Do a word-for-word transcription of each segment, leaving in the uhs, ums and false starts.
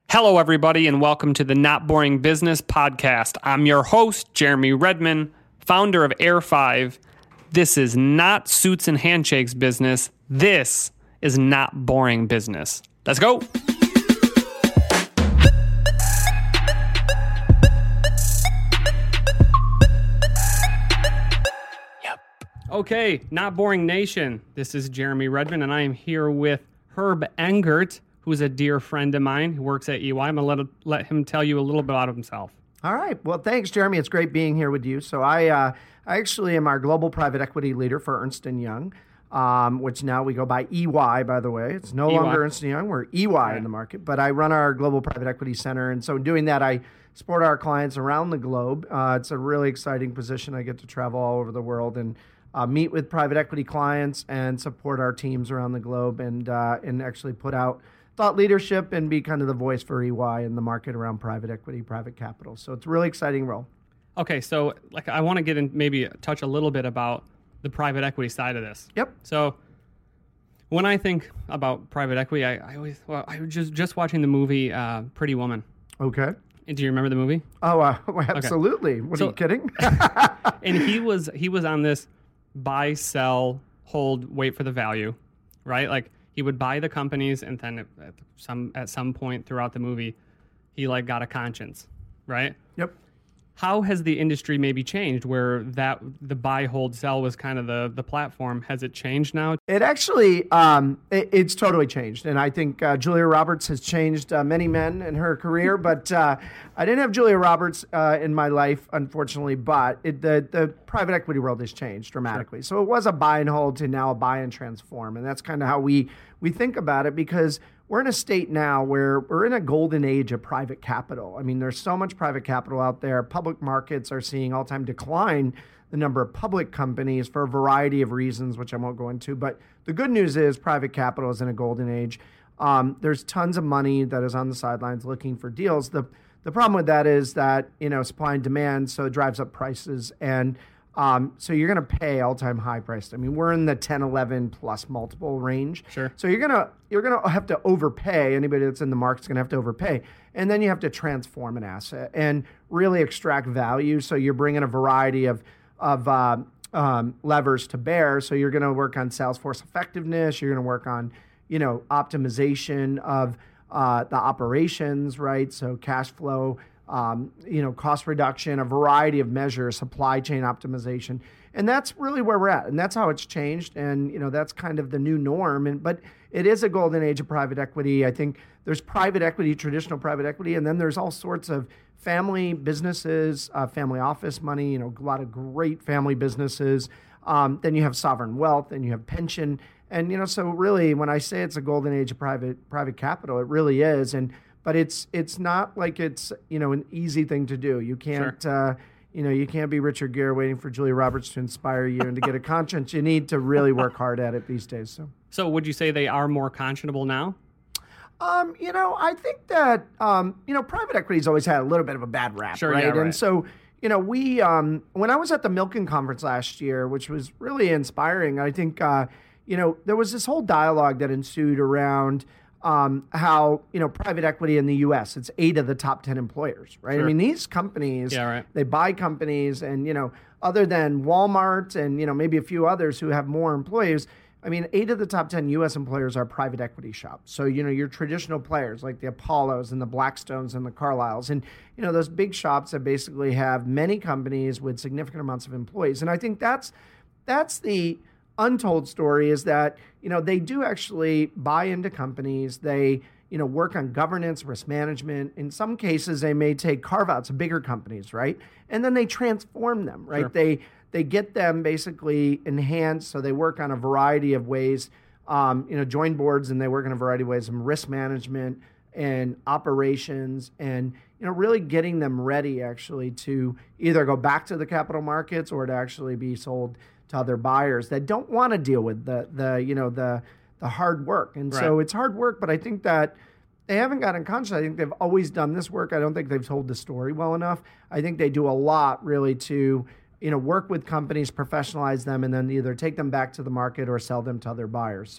Hello, everybody, and welcome to the Not Boring Business Podcast. I'm your host, Jeremy Redman, founder of Air five. This is not suits and handshakes business. This is not boring business. Let's go. Yep. Okay, Not Boring Nation. This is Jeremy Redman, and I am here with Herb Engert, who's a dear friend of mine who works at E Y. I'm going to let, let him tell you a little bit about himself. All right. Well, thanks, Jeremy. It's great being here with you. So I uh, I actually am our global private equity leader for Ernst and Young, um, which now we go by E Y, by the way. It's no E Y. longer Ernst and Young. We're E Y Right. in the market. But I run our global private equity center. And so in doing that, I support our clients around the globe. Uh, it's a really exciting position. I get to travel all over the world and uh, meet with private equity clients and support our teams around the globe and uh, and actually put out thought leadership and be kind of the voice for E Y in the market around private equity, private capital. So it's a really exciting role. Okay, so like I want to get in, maybe touch a little bit about the private equity side of this. Yep. So when I think about private equity, I, I always, well, I was just, just watching the movie uh, Pretty Woman. Okay. Do you remember the movie? Oh, uh, absolutely. What So- are you kidding? And he was he was on this buy, sell, hold, wait for the value, right? Like he would buy the companies, and then at some at some point throughout the movie, he like got a conscience, right? Yep. How has the industry maybe changed where that the buy, hold, sell was kind of the, the platform? Has it changed now? It actually, um, it, it's totally changed. And I think uh, Julia Roberts has changed uh, many men in her career. But uh, I didn't have Julia Roberts uh, in my life, unfortunately. But it, the, the private equity world has changed dramatically. Sure. So it was a buy and hold to now a buy and transform. And that's kind of how we, we think about it, because we're in a state now where we're in a golden age of private capital. I mean, there's so much private capital out there. Public markets are seeing all-time decline, the number of public companies, for a variety of reasons, which I won't go into. But the good news is private capital is in a golden age. Um, there's tons of money that is on the sidelines looking for deals. The the problem with that is that, you know, supply and demand, so it drives up prices. And Um, so you're going to pay all-time high price. I mean, we're in the ten, eleven plus multiple range. Sure. So you're going to you're going to have to overpay. Anybody that's in the market's going to have to overpay. And then you have to transform an asset and really extract value. So you're bringing a variety of of uh, um, levers to bear. So you're going to work on sales force effectiveness. You're going to work on, you know, optimization of uh, the operations, right? So cash flow. Um, you know, cost reduction, a variety of measures, supply chain optimization. And that's really where we're at. And that's how it's changed. And, you know, that's kind of the new norm. And but it is a golden age of private equity. I think there's private equity, traditional private equity, and then there's all sorts of family businesses, uh, family office money, you know, a lot of great family businesses. Um, then you have sovereign wealth, and you have pension. And, you know, so really when I say it's a golden age of private private capital, it really is. And But it's it's not like it's, you know, an easy thing to do. You can't, Sure. uh, you know, you can't be Richard Gere waiting for Julia Roberts to inspire you and to get a conscience. You need to really work hard at it these days. So, So would you say they are more conscionable now? um, you know, I think that, um, you know, private equity's always had a little bit of a bad rap, Sure, right? yeah, right. And so, you know, we, um, when I was at the Milken Conference last year, which was really inspiring, I think, uh, you know, there was this whole dialogue that ensued around Um, how, you know, private equity in the U S, it's eight of the top ten employers, right? Sure. I mean, these companies, Yeah, right. they buy companies, and, you know, other than Walmart and, you know, maybe a few others who have more employees, I mean, eight of the top ten U S employers are private equity shops. So, you know, your traditional players like the Apollos and the Blackstones and the Carlyles. And, you know, those big shops that basically have many companies with significant amounts of employees. And I think that's that's the untold story, is that, you know, they do actually buy into companies. They, you know, work on governance, risk management. In some cases, they may take carve-outs of bigger companies, right? And then they transform them, right? Sure. They they get them basically enhanced. So they work on a variety of ways, um, you know, join boards, and they work in a variety of ways, in risk management and operations, and, you know, really getting them ready actually to either go back to the capital markets or to actually be sold to other buyers that don't want to deal with the the you know the the hard work. And so Right. it's hard work, but I think that they haven't gotten conscious. I think they've always done this work. I don't think they've told the story well enough. I think they do a lot really to, you know, work with companies, professionalize them, and then either take them back to the market or sell them to other buyers. So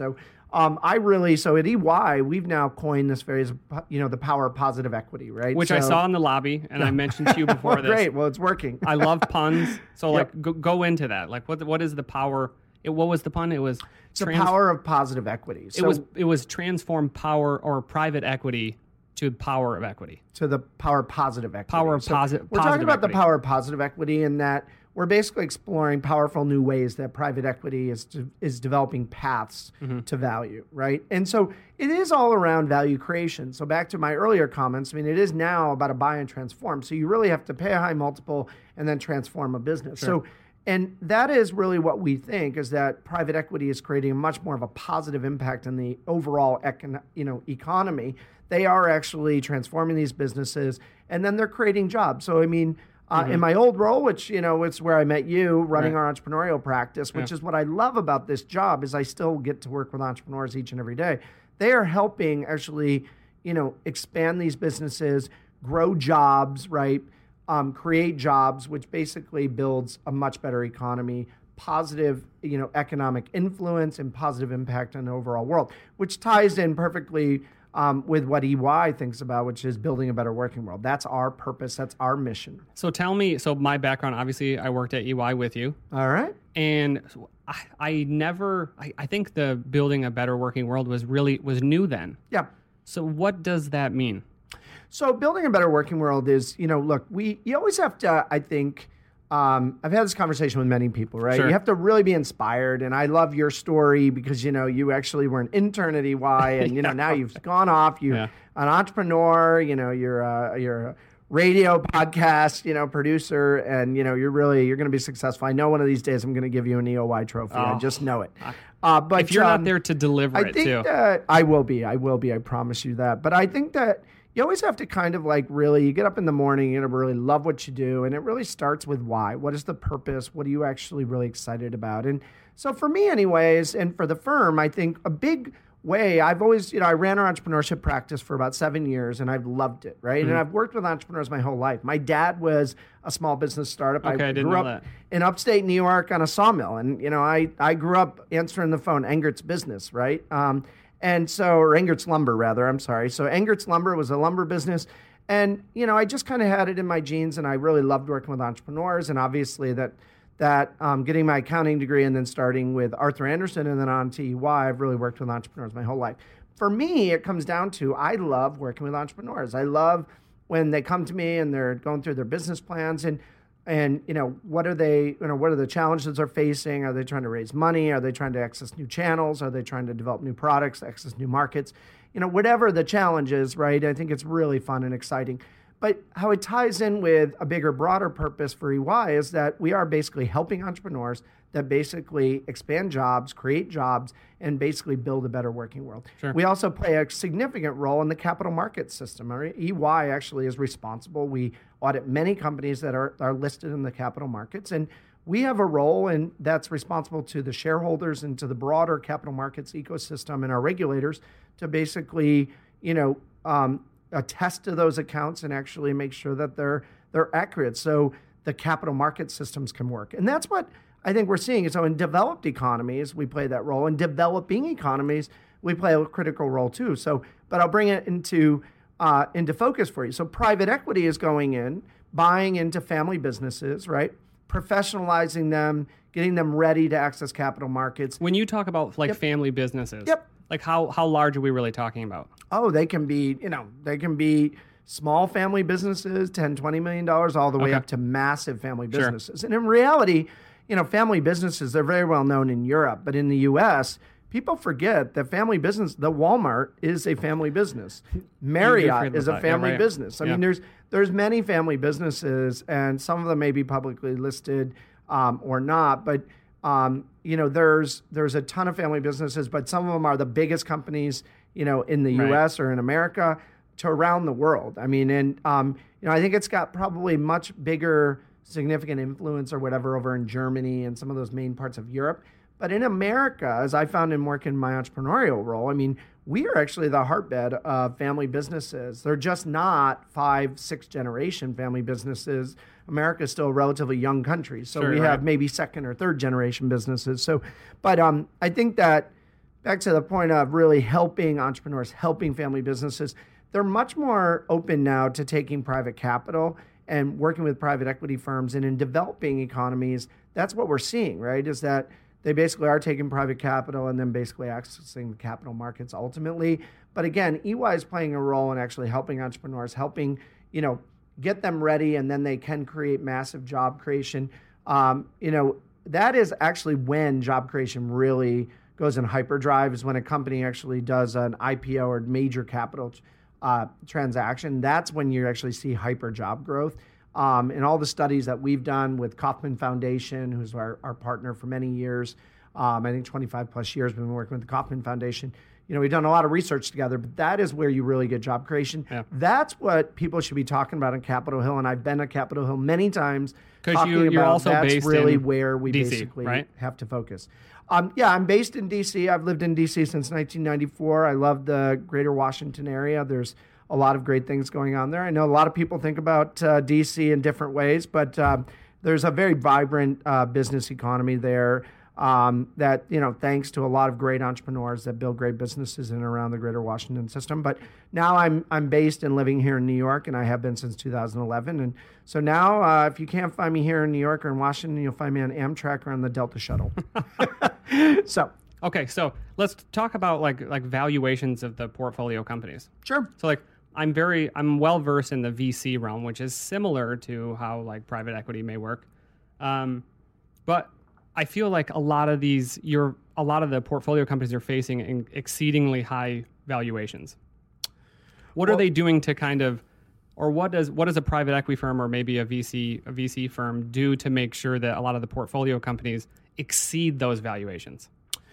um, I really, so at E Y, we've now coined this phrase, you know, the power of positive equity, right? Which so, I saw in the lobby, and I mentioned to you before well, this. Great, well, it's working. I love puns. So, like, Yep. go, go into that. Like, what what is the power? It, what was the pun? It was It's the power of positive equity. So it was it was transform power or private equity to power of equity. to the power of positive equity. Power of So posi- We're talking positive about equity. the power of positive equity in that we're basically exploring powerful new ways that private equity is de- is developing paths Mm-hmm. to value, right? And so it is all around value creation. So back to my earlier comments, I mean, it is now about a buy and transform. So you really have to pay a high multiple and then transform a business. So and that is really what we think is that private equity is creating much more of a positive impact on the overall econ- you know, economy. They are actually transforming these businesses, and then they're creating jobs. So, I mean, uh, in my old role, which, you know, it's where I met you running Right. our entrepreneurial practice, which Yeah. is what I love about this job is I still get to work with entrepreneurs each and every day. They are helping actually, you know, expand these businesses, grow jobs, right? Um, create jobs, which basically builds a much better economy, positive, you know, economic influence and positive impact on the overall world, which ties in perfectly um, with what E Y thinks about, which is building a better working world. That's our purpose. That's our mission. So tell me. So my background, obviously, I worked at E Y with you, All right. and I, I never. I, I think the building a better working world was really was new then. Yeah. So what does that mean? So building a better working world is, you know, look, we you always have to, I think, um, I've had this conversation with many people, right? Sure. You have to really be inspired. And I love your story because, you know, you actually were an intern at E Y and, you know, now you've gone off, you're Yeah. an entrepreneur, you know, you're a, you're a radio podcast, you know, producer, and, you know, you're really, you're going to be successful. I know one of these days I'm going to give you an E O Y trophy. I Oh. just know it. Uh, but If you're um, not there to deliver I it think too. that I will be. I will be. I promise you that. But I think that you always have to kind of like really, you get up in the morning, you know, really love what you do. And it really starts with why. What is the purpose? What are you actually really excited about? And so for me anyways, and for the firm, I think a big way, I've always, you know, I ran our entrepreneurship practice for about seven years and I've loved it, right? Mm-hmm. And I've worked with entrepreneurs my whole life. My dad was a small business startup. Okay, I didn't grew know up that. in upstate New York on a sawmill. And, you know, I, I grew up answering the phone, Engert's Business, right? Um, and so, or Engert's Lumber, rather, I'm sorry. So Engert's Lumber was a lumber business. And, you know, I just kind of had it in my genes and I really loved working with entrepreneurs. And obviously that, that um, getting my accounting degree and then starting with Arthur Andersen and then on to E Y, I've really worked with entrepreneurs my whole life. For me, it comes down to, I love working with entrepreneurs. I love when they come to me and they're going through their business plans and, and, you know, what are they, you know, what are the challenges they're facing? Are they trying to raise money? Are they trying to access new channels? Are they trying to develop new products, access new markets? You know, whatever the challenge is, right? I think it's really fun and exciting. But how it ties in with a bigger, broader purpose for E Y is that we are basically helping entrepreneurs that basically expand jobs, create jobs, and basically build a better working world. Sure. We also play a significant role in the capital market system. Right? E Y actually is responsible. We audit many companies that are, are listed in the capital markets, and we have a role and that's responsible to the shareholders and to the broader capital markets ecosystem and our regulators to basically, you know, um, attest to those accounts and actually make sure that they're they're accurate so the capital market systems can work. And that's what I think we're seeing. So in developed economies, we play that role. In developing economies, we play a critical role too. So, but I'll bring it into uh, into focus for you. So private equity is going in, buying into family businesses, right? Professionalizing them, getting them ready to access capital markets. When you talk about like Yep. family businesses, Yep. like how how large are we really talking about? Oh, they can be, you know, they can be small family businesses, ten, twenty million dollars, all the way Okay. up to massive family Sure. businesses. And in reality, you know, family businesses, they're very well known in Europe, but in the U S, people forget that family business, the Walmart is a family business. Marriott forget is a about that. Yeah, family right. business. I Yeah. mean, there's there's many family businesses, and some of them may be publicly listed um, or not, but um, you know, there's there's a ton of family businesses, but some of them are the biggest companies, you know, in the Right. U S or in America to around the world. I mean, and um, you know, I think it's got probably much bigger significant influence or whatever over in Germany and some of those main parts of Europe. But in America, as I found in working my entrepreneurial role, I mean, we are actually the heartbed of family businesses. They're just not five, six generation family businesses. America is still a relatively young country. So Sure, we right. have maybe second or third generation businesses. So, but um, I think that back to the point of really helping entrepreneurs, helping family businesses, they're much more open now to taking private capital and working with private equity firms. And in developing economies, that's what we're seeing, right? Is that they basically are taking private capital and then basically accessing the capital markets ultimately. But again, E Y is playing a role in actually helping entrepreneurs, helping, you know, get them ready, and then they can create massive job creation. Um, you know, that is actually when job creation really goes in hyperdrive, is when a company actually does an I P O or major capital uh, transaction. That's when you actually see hyper job growth. Um, and all the studies that we've done with Kauffman Foundation, who's our, our partner for many years, um, I think twenty-five plus years we've been working with the Kauffman Foundation. You know, we've done a lot of research together, but that is where you really get job creation. Yeah. That's what people should be talking about on Capitol Hill, and I've been at Capitol Hill many times. Because you, you're about also that's based really in where we D C, basically right? have to focus. Um, yeah, I'm based in D C. I've lived in D C since nineteen ninety-four. I love the greater Washington area. There's a lot of great things going on there. I know a lot of people think about uh, D C in different ways, but um, there's a very vibrant uh, business economy there um, that, you know, thanks to a lot of great entrepreneurs that build great businesses in and around the greater Washington system. But now I'm I'm based and living here in New York, and I have been since two thousand eleven. And so now uh, if you can't find me here in New York or in Washington, you'll find me on Amtrak or on the Delta Shuttle. so Okay, so let's talk about like like valuations of the portfolio companies. Sure. So like I'm very I'm well versed in the V C realm, which is similar to how like private equity may work. Um, but I feel like a lot of these you're a lot of the portfolio companies are facing in exceedingly high valuations. What well, are they doing to kind of or what does what does a private equity firm or maybe a V C a V C firm do to make sure that a lot of the portfolio companies exceed those valuations?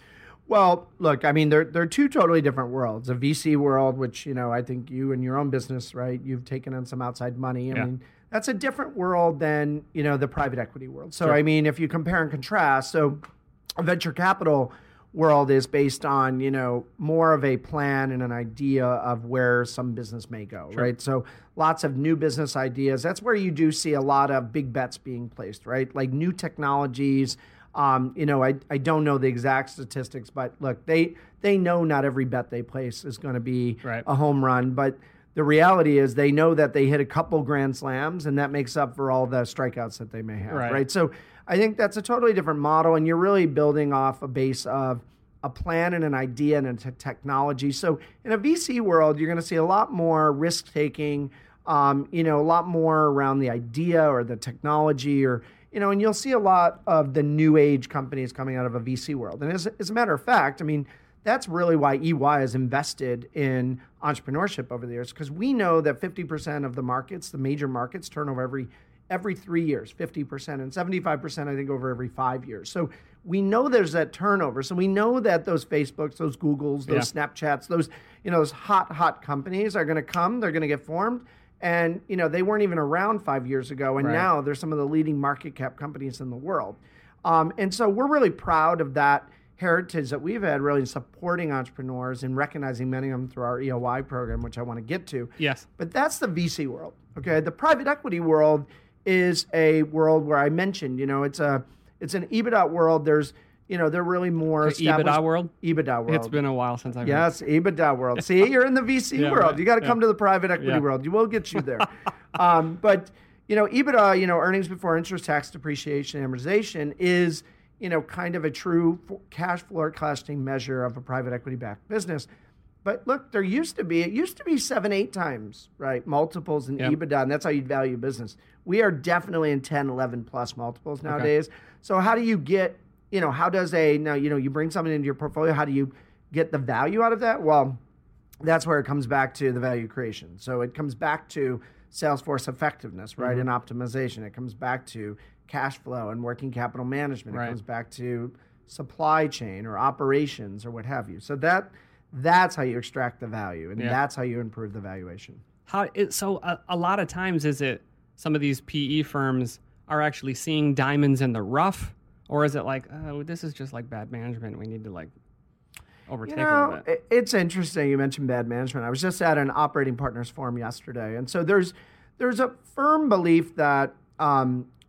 Well, look, I mean, they're, they're two totally different worlds. A V C world, which, you know, I think you and your own business, right, you've taken on some outside money. I yeah. mean, that's a different world than, you know, the private equity world. So, sure. I mean, if you compare and contrast, so a venture capital world is based on, you know, more of a plan and an idea of where some business may go, sure. right? So lots of new business ideas. That's where you do see a lot of big bets being placed, right? Like new technologies. Um, you know, I, I don't know the exact statistics, but look, they they know not every bet they place is going to be right. a home run. But the reality is they know that they hit a couple grand slams, and that makes up for all the strikeouts that they may have, right? right? So I think that's a totally different model, and you're really building off a base of a plan and an idea and a t- technology. So in a V C world, you're going to see a lot more risk-taking, um, you know, a lot more around the idea or the technology or You know, and you'll see a lot of the new age companies coming out of a V C world. And as, as a matter of fact, I mean, that's really why E Y has invested in entrepreneurship over the years, because we know that fifty percent of the markets, the major markets, turn over every every three years, fifty percent, and seventy-five percent, I think, over every five years. So we know there's that turnover. So we know that those Facebooks, those Googles, those yeah. Snapchats, those, you know, those hot, hot companies are going to come, they're going to get formed. And, you know, they weren't even around five years ago. And right. now they're some of the leading market cap companies in the world. Um, and so we're really proud of that heritage that we've had, really supporting entrepreneurs and recognizing many of them through our E O Y program, which I want to get to. Yes. But that's the V C world. Okay. The private equity world is a world where I mentioned, you know, it's a it's an EBITDA world. There's, you know, they're really more the EBITDA world? EBITDA world. It's been a while since I've Yes, heard. EBITDA world. See, you're in the V C yeah, world. right. You got to yeah. come to the private equity yeah. world. You will get you there. um, but, you know, EBITDA, you know, earnings before interest, tax, depreciation, amortization is, you know, kind of a true cash forecasting measure of a private equity-backed business. But look, there used to be, it used to be seven, eight times, right, multiples in yep. EBITDA, and that's how you'd value business. We are definitely in ten, eleven plus multiples nowadays. Okay. So how do you get, you know, how does a, now, you know, you bring something into your portfolio, how do you get the value out of that? Well, that's where it comes back to the value creation. So it comes back to sales force effectiveness, right, mm-hmm. and optimization. It comes back to cash flow and working capital management. It right. comes back to supply chain or operations or what have you. So that that's how you extract the value, and yeah. that's how you improve the valuation. How it, so a, a lot of times is it some of these P E firms are actually seeing diamonds in the rough? Or is it like, oh, this is just like bad management, we need to like overtake you know, a little bit? It's interesting you mentioned bad management. I was just at an operating partners forum yesterday. And so there's there's a firm belief that um,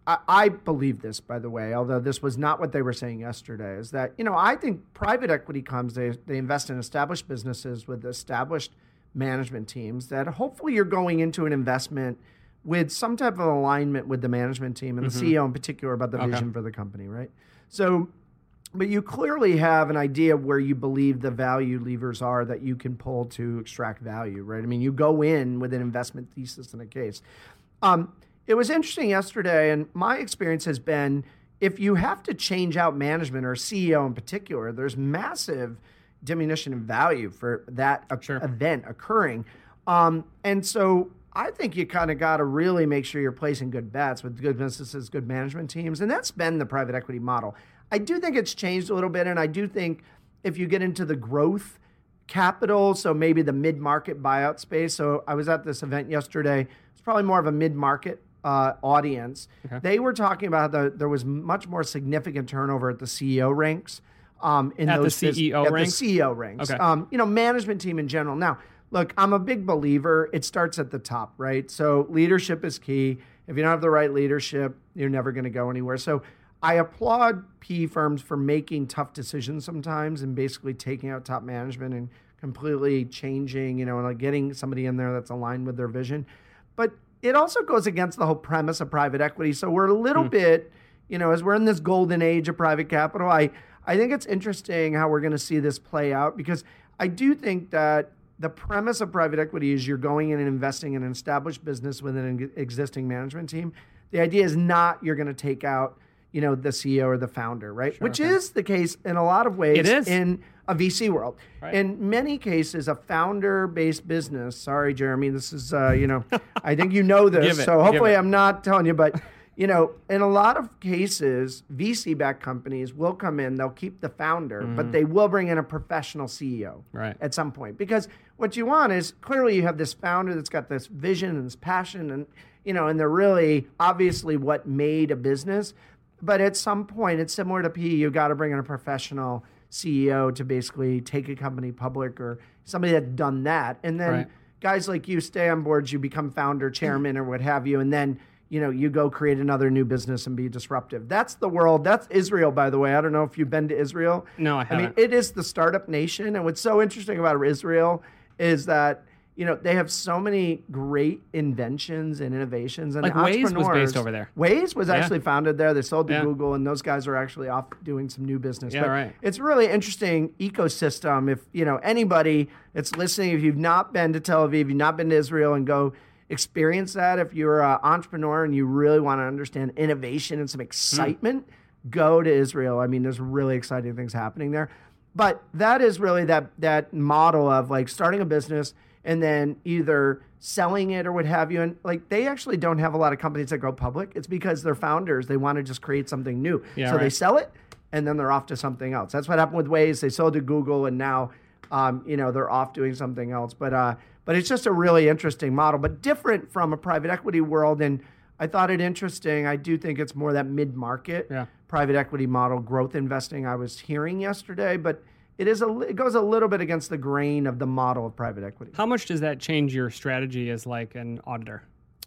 I, I believe this, by the way, although this was not what they were saying yesterday, is that, you know, I think private equity comes, they, they invest in established businesses with established management teams that hopefully you're going into an investment with some type of alignment with the management team and mm-hmm. the C E O in particular about the okay. vision for the company, right? So, but you clearly have an idea of where you believe the value levers are that you can pull to extract value, right? I mean, you go in with an investment thesis in a case. Um, it was interesting yesterday, and my experience has been if you have to change out management or C E O in particular, there's massive diminution in value for that sure. event occurring. Um, and so I think you kind of got to really make sure you're placing good bets with good businesses, good management teams, and that's been the private equity model. I do think it's changed a little bit, and I do think if you get into the growth capital, so maybe the mid-market buyout space. So I was at this event yesterday. It's probably more of a mid-market uh, audience. Okay. They were talking about the, there was much more significant turnover at the C E O ranks. Um, in at those the C E O at ranks? the C E O ranks. Okay. Um, you know, management team in general. Now, look, I'm a big believer. It starts at the top, right? So leadership is key. If you don't have the right leadership, you're never going to go anywhere. So I applaud P E firms for making tough decisions sometimes and basically taking out top management and completely changing, you know, and like getting somebody in there that's aligned with their vision. But it also goes against the whole premise of private equity. So we're a little mm. bit, you know, as we're in this golden age of private capital, I, I think it's interesting how we're going to see this play out because I do think that the premise of private equity is you're going in and investing in an established business with an existing management team. The idea is not you're going to take out, you know, the C E O or the founder, right? Sure, Which okay. is the case in a lot of ways it is. in a V C world. Right. In many cases, a founder-based business, sorry, Jeremy, this is, uh, you know, I think you know this, Give it, so hopefully give it. I'm not telling you, but, you know, in a lot of cases, V C-backed companies will come in, they'll keep the founder, mm-hmm. but they will bring in a professional C E O right. at some point. Because what you want is, clearly you have this founder that's got this vision and this passion, and, you know, and they're really obviously what made a business. But at some point, it's similar to P E. You got to bring in a professional C E O to basically take a company public or somebody that's done that. And then right. guys like you stay on boards, you become founder, chairman, or what have you. And then, you know, you go create another new business and be disruptive. That's the world. That's Israel, by the way. I don't know if you've been to Israel. No, I haven't. I mean, it is the startup nation. And what's so interesting about Israel is that, you know, they have so many great inventions and innovations. And like Waze was based over there. Waze was yeah. actually founded there. They sold to yeah. Google, and those guys are actually off doing some new business. Yeah, but right. It's a really interesting ecosystem. If, you know, anybody that's listening, if you've not been to Tel Aviv, you've not been to Israel, and go experience that. If you're an entrepreneur and you really want to understand innovation and some excitement, hmm. go to Israel. I mean, there's really exciting things happening there. But that is really that that model of like starting a business and then either selling it or what have you. And like, they actually don't have a lot of companies that go public. It's because they're founders. They want to just create something new. Yeah, so right. they sell it and then they're off to something else. That's what happened with Waze. They sold to Google and now, um, you know, they're off doing something else. But, uh, but it's just a really interesting model, but different from a private equity world. And I thought it interesting. I do think it's more that mid-market yeah. private equity model, growth investing I was hearing yesterday, but It is a. It goes a little bit against the grain of the model of private equity. How much does that change your strategy as like an auditor?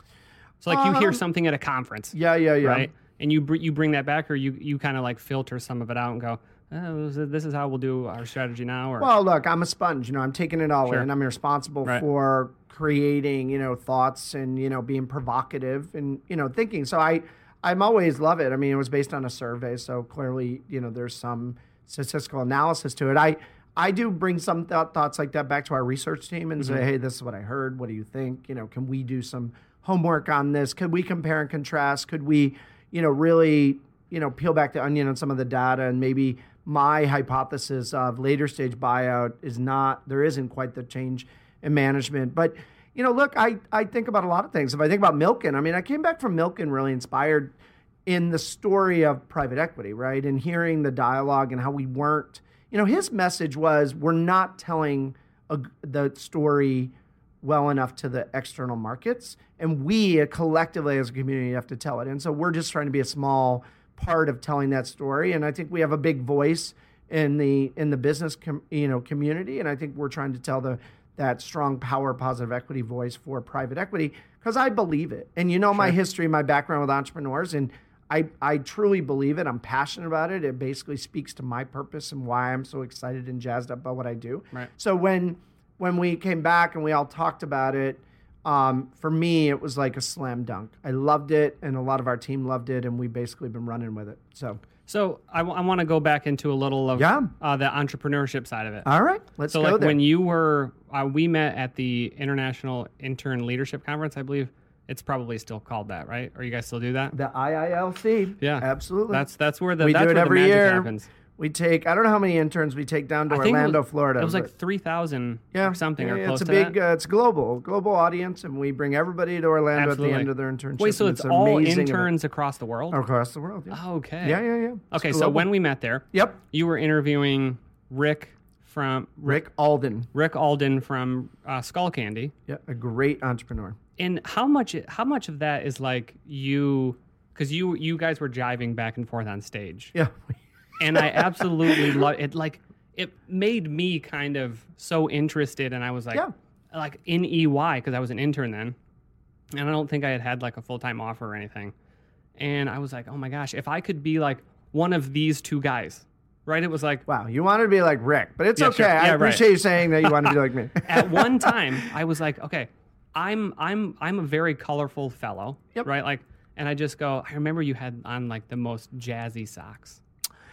So like you um, hear something at a conference. Yeah, yeah, yeah. Right? And you br- you bring that back, or you, you kind of like filter some of it out and go, oh, this is how we'll do our strategy now? Or? Well, look, I'm a sponge. You know, I'm taking it all sure. in. I'm responsible right. for creating, you know, thoughts and, you know, being provocative and, you know, thinking. So I, I'm always love it. I mean, it was based on a survey. So clearly, you know, there's some statistical analysis to it. I, I do bring some th- thoughts like that back to our research team and mm-hmm. say, hey, this is what I heard. What do you think? You know, can we do some homework on this? Could we compare and contrast? Could we, you know, really, you know, peel back the onion on some of the data, and maybe my hypothesis of later stage buyout is not, there isn't quite the change in management. But, you know, look, I, I think about a lot of things. If I think about Milken, I mean, I came back from Milken really inspired in the story of private equity, right? And hearing the dialogue and how we weren't, you know, his message was, we're not telling a, the story well enough to the external markets. And we uh, collectively as a community have to tell it. And so we're just trying to be a small part of telling that story. And I think we have a big voice in the in the business com, you know community. And I think we're trying to tell the that strong power positive equity voice for private equity, because I believe it. And you know, sure. my history, my background with entrepreneurs, and I, I truly believe it. I'm passionate about it. It basically speaks to my purpose and why I'm so excited and jazzed up about what I do. Right. So when when we came back and we all talked about it, um, for me, it was like a slam dunk. I loved it, and a lot of our team loved it, and we've basically been running with it. So So I, w- I want to go back into a little of Yeah. uh, the entrepreneurship side of it. all right, let's So go like there. when you were, uh, we met at the International Intern Leadership Conference, I believe. It's probably still called that, right? Or you guys still do that? the I I L C. Yeah. Absolutely. That's that's where the we that's do it where every the magic year. happens. We take, I don't know how many interns we take down to I think it Orlando, was- Florida. It was like but- three thousand yeah, or something yeah, or yeah, close it's a to big, that. uh, it's global, global audience, and we bring everybody to Orlando Absolutely. at the end of their internship. Wait, so and it's, all amazing interns across the world? event. across the world. Yeah. Oh, okay. yeah, yeah, yeah. It's Okay, so global. when we met there, Yep, you were interviewing Rick from Rick Alden. Rick Alden from uh, Skull Candy. Yeah, a great entrepreneur. And how much how much of that is like you, because you you guys were jiving back and forth on stage, Yeah, and I absolutely love it. Like it made me kind of so interested, and I was like, Yeah. like in E Y because I was an intern then, and I don't think I had had like a full time offer or anything, and I was like, oh my gosh, if I could be like one of these two guys, right? It was like wow, you wanted to be like Rick, but it's Yeah, okay. sure. I Yeah, right. appreciate you saying that you want to be like me. at one time I was like, okay, I'm I'm I'm a very colorful fellow, Yep. right? Like, and I just go, I remember you had on like the most jazzy socks.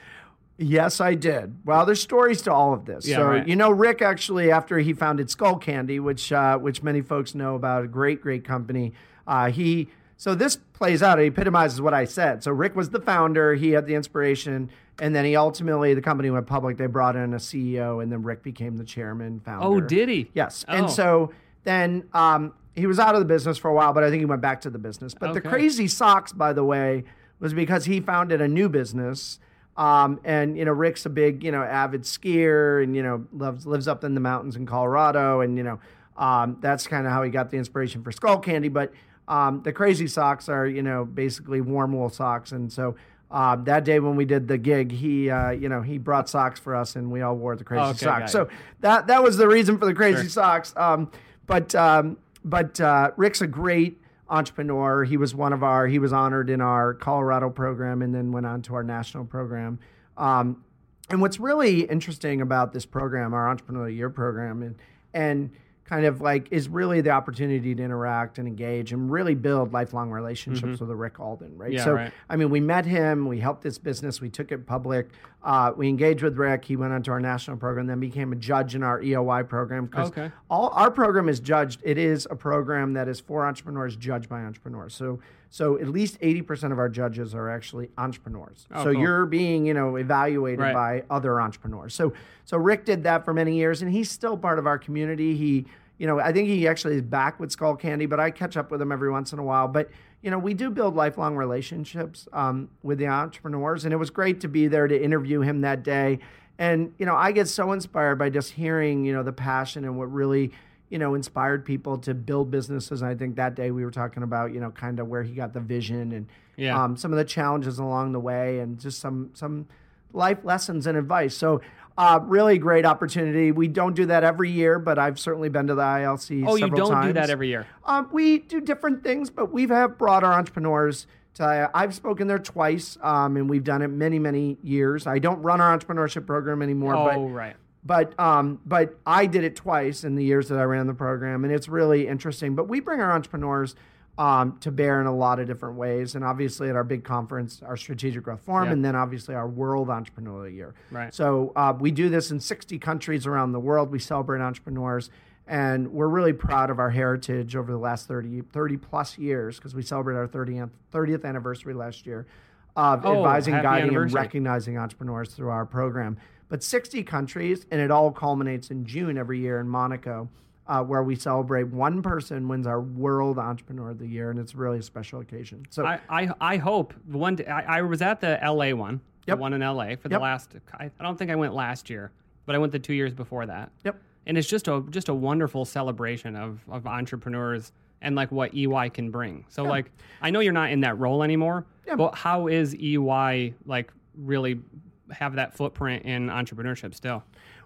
Yes, I did. Well, there's stories to all of this. Yeah, so right. you know, Rick actually, after he founded Skull Candy, which uh, which many folks know about, a great, great company. Uh, he so this plays out. It epitomizes what I said. So Rick was the founder. He had the inspiration, and then he ultimately the company went public. They brought in a C E O, and then Rick became the chairman, founder. Oh, did he? Yes. Oh. And so then um, he was out of the business for a while, but I think he went back to the business. But the Okay. Crazy Socks, by the way, was because he founded a new business. Um, and, you know, Rick's a big, you know, avid skier and, you know, loves, lives up in the mountains in Colorado. And, you know, um, that's kind of how he got the inspiration for Skull Candy. But um, the Crazy Socks are, you know, basically warm wool socks. And so uh, that day when we did the gig, he, uh, you know, he brought socks for us and we all wore the Crazy Okay, Socks. got So you. that that was the reason for the Crazy Sure. Socks. Um, but um, but uh, Rick's a great entrepreneur. He was one of our, he was honored in our Colorado program and then went on to our national program. Um, and what's really interesting about this program, our Entrepreneur Year program, and and kind of like is really the opportunity to interact and engage and really build lifelong relationships with a Rick Alden, right? Yeah, so, right. I mean, we met him, we helped this business, we took it public, uh, we engaged with Rick, he went on to our national program, then became a judge in our E O Y program. Because Okay. all our program is judged, it is a program that is for entrepreneurs, judged by entrepreneurs. So, so at least eighty percent of our judges are actually entrepreneurs. Oh, so cool. you're being, you know, evaluated Right. by other entrepreneurs. So, so Rick did that for many years, and he's still part of our community. He, you know, I think he actually is back with Skull Candy, but I catch up with him every once in a while. But you know, we do build lifelong relationships um, with the entrepreneurs, and it was great to be there to interview him that day. And you know, I get so inspired by just hearing, you know, the passion and what really, you know, inspired people to build businesses. And I think that day we were talking about, you know, kind of where he got the vision and Yeah. um, some of the challenges along the way, and just some some life lessons and advice. So. Uh, really great opportunity. We don't do that every year, but I've certainly been to the I L C Oh, you several don't times. do that every year. Um, we do different things, but we have brought our entrepreneurs to, I've spoken there twice, um, and we've done it many, many years. I don't run our entrepreneurship program anymore, Oh, but right. but um, but I did it twice in the years that I ran the program, and it's really interesting. But we bring our entrepreneurs um, to bear in a lot of different ways, and obviously at our big conference, our Strategic Growth Forum, Yeah. and then obviously our World Entrepreneurial Year. Right. So uh, we do this in sixty countries around the world. We celebrate entrepreneurs, and we're really proud of our heritage over the last thirty, thirty plus years, because we celebrated our thirtieth, thirtieth anniversary last year of Oh, advising, happy guiding, and anniversary. recognizing entrepreneurs through our program. But sixty countries, and it all culminates in June every year in Monaco, uh, where we celebrate one person wins our World Entrepreneur of the Year, and it's really a special occasion. So I, I, I hope the one day, I, I was at the L A one, Yep. the one in L A for the Yep. last. I, I don't think I went last year, but I went the two years before that. Yep. And it's just a just a wonderful celebration of of entrepreneurs and like what E Y can bring. So like I know you're not in that role anymore, Yeah. but how is E Y like really have that footprint in entrepreneurship still?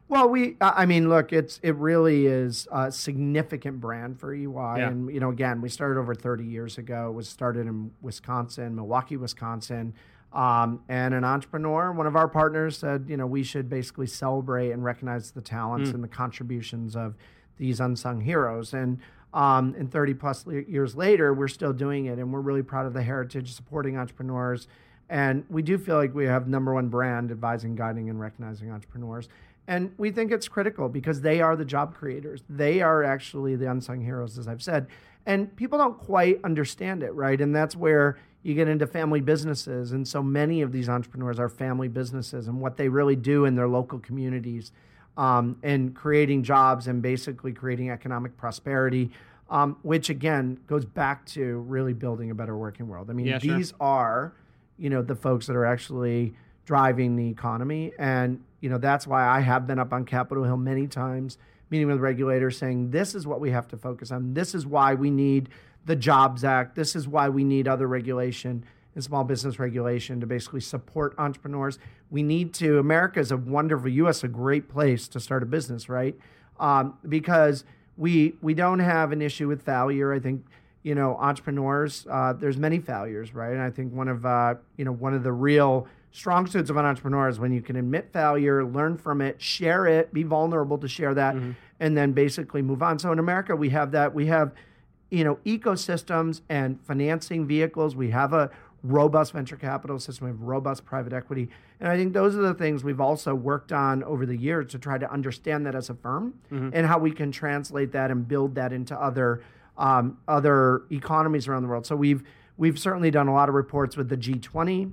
Well, we, I mean, look, it's it really is a significant brand for E Y. Yeah. And, you know, again, we started over thirty years ago. It was started in Wisconsin, Milwaukee, Wisconsin. Um, and an entrepreneur, one of our partners said, you know, we should basically celebrate and recognize the talents Mm. and the contributions of these unsung heroes. And, um, and thirty plus le- years later, we're still doing it. And we're really proud of the heritage, supporting entrepreneurs. And we do feel like we have number one brand advising, guiding, and recognizing entrepreneurs. And we think it's critical because they are the job creators. They are actually the unsung heroes, as I've said. And people don't quite understand it, right? And that's where you get into family businesses. And so many of these entrepreneurs are family businesses and what they really do in their local communities, um, and creating jobs and basically creating economic prosperity, um, which again goes back to really building a better working world. I mean, Yeah, sure. these are, you know, the folks that are actually driving the economy. And, you know, that's why I have been up on Capitol Hill many times, meeting with regulators saying, this is what we have to focus on. This is why we need the Jobs Act. This is why we need other regulation and small business regulation to basically support entrepreneurs. We need to, America is a wonderful, U S a great place to start a business, right? Um, because we we don't have an issue with failure. I think, you know, entrepreneurs, uh, there's many failures, right? And I think one of, uh, you know, one of the real strong suits of an entrepreneur is when you can admit failure, learn from it, share it, be vulnerable to share that, mm-hmm. and then basically move on. So in America, we have that. We have, you know, ecosystems and financing vehicles. We have a robust venture capital system. We have robust private equity. And I think those are the things we've also worked on over the years to try to understand that as a firm, mm-hmm. and how we can translate that and build that into other um, other economies around the world. So we've we've certainly done a lot of reports with the G twenty.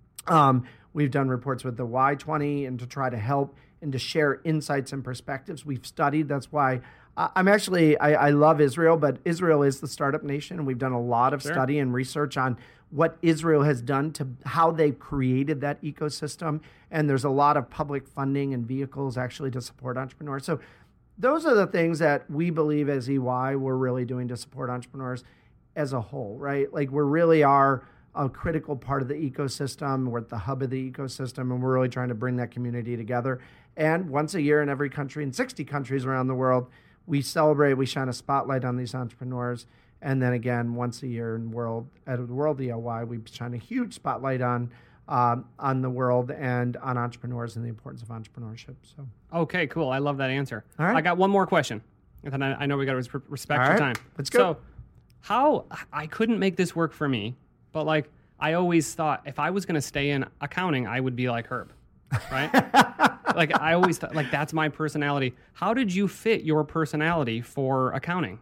Um, we've done reports with the Y twenty, and to try to help and to share insights and perspectives. We've studied. That's why uh, I'm actually, I, I love Israel, but Israel is the startup nation. And we've done a lot of Sure. study and research on what Israel has done to how they've created that ecosystem. And there's a lot of public funding and vehicles actually to support entrepreneurs. So those are the things that we believe as E Y we're really doing to support entrepreneurs as a whole, right? Like we really are a critical part of the ecosystem. We're at the hub of the ecosystem, and we're really trying to bring that community together. And once a year in every country, in sixty countries around the world, we celebrate, we shine a spotlight on these entrepreneurs. And then again, once a year in world at the World E L Y, we shine a huge spotlight on um, on the world and on entrepreneurs and the importance of entrepreneurship. So, Okay, cool. I love that answer. All right. I got one more question. And then I, I know we got to res- respect All your right. time. Let's go. So, how I couldn't make this work for me, but like I always thought if I was going to stay in accounting, I would be like Herb, right? Like I always thought, like that's my personality. How did you fit your personality for accounting?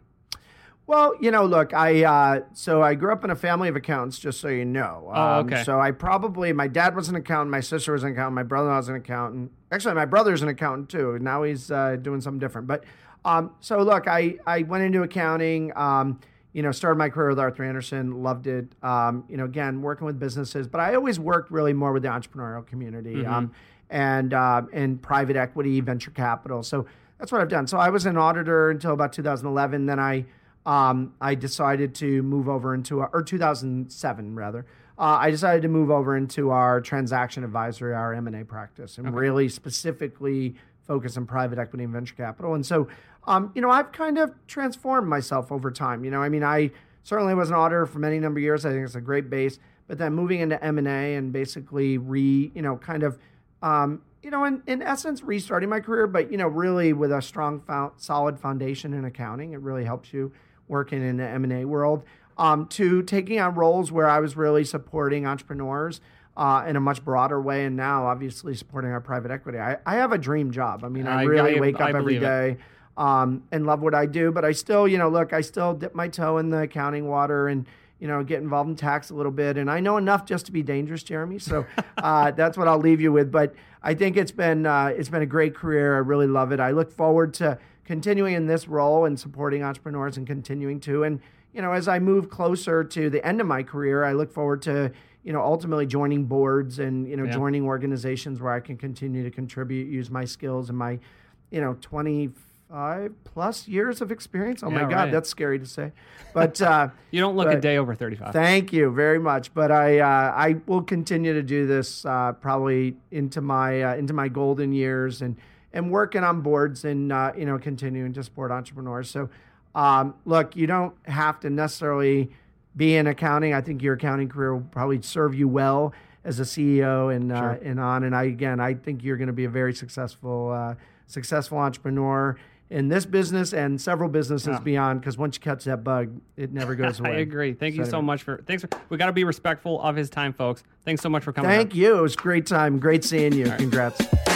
Well, you know, look, I uh, so I grew up in a family of accountants, just so you know. Um, Oh, okay. So I probably, my dad was an accountant, my sister was an accountant, my brother was an accountant. Actually, my brother's an accountant too. Now he's uh, doing something different. But um, so look, I, I went into accounting, um, you know, started my career with Arthur Andersen, loved it. Um, you know, again, working with businesses, but I always worked really more with the entrepreneurial community, Mm-hmm. um, and uh, and private equity, venture capital. So that's what I've done. So I was an auditor until about two thousand eleven. Then I Um, I decided to move over into, our, or two thousand seven rather, uh, I decided to move over into our transaction advisory, our M and A practice, and Okay. really specifically focus on private equity and venture capital. And so, um, you know, I've kind of transformed myself over time. You know, I mean, I certainly was an auditor for many number of years. I think it's a great base. But then moving into M and A and basically re, you know, kind of, um, you know, in, in essence, restarting my career, but, you know, really with a strong, fo- solid foundation in accounting, it really helps you working in the M and A world, um, to taking on roles where I was really supporting entrepreneurs uh, in a much broader way, and now obviously supporting our private equity. I, I have a dream job. I mean, I, I- really I- wake up I every believe it. day um, and love what I do, but I still, you know, look, I still dip my toe in the accounting water and, you know, get involved in tax a little bit. And I know enough just to be dangerous, Jeremy. So uh, that's what I'll leave you with. But I think it's been uh, it's been a great career. I really love it. I look forward to continuing in this role and supporting entrepreneurs and continuing to. And, you know, as I move closer to the end of my career, I look forward to, you know, ultimately joining boards and, you know, Yeah. joining organizations where I can continue to contribute, use my skills and my, you know, twenty-five plus years of experience. Oh Yeah, my God, right. that's scary to say. But uh, You don't look a But- day over thirty-five. thank you very much. But I uh, I will continue to do this uh, probably into my uh, into my golden years and and working on boards and, uh, you know, continuing to support entrepreneurs. So, um, look, you don't have to necessarily be in accounting. I think your accounting career will probably serve you well as a C E O and, Sure. uh, and on. And I, again, I think you're going to be a very successful, uh, successful entrepreneur in this business and several businesses Yeah. beyond, because once you catch that bug, it never goes away. I agree. Thank you So so anyway. much for, thanks for, we got to be respectful of his time, folks. Thanks so much for coming. Thank on. you. It was a great time. Great seeing you. Congrats.